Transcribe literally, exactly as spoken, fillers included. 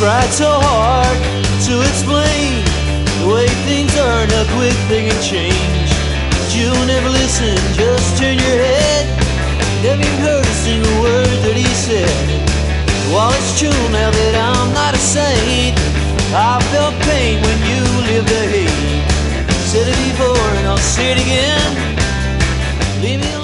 tried so hard to explain the way things are, and a quick thing can change. But you'll never listen, just turn your head. Never even heard a single word that he said. While it's true now that I'm not a saint, I felt pain when you lived a hate. Said it before and I'll say it again. Leave me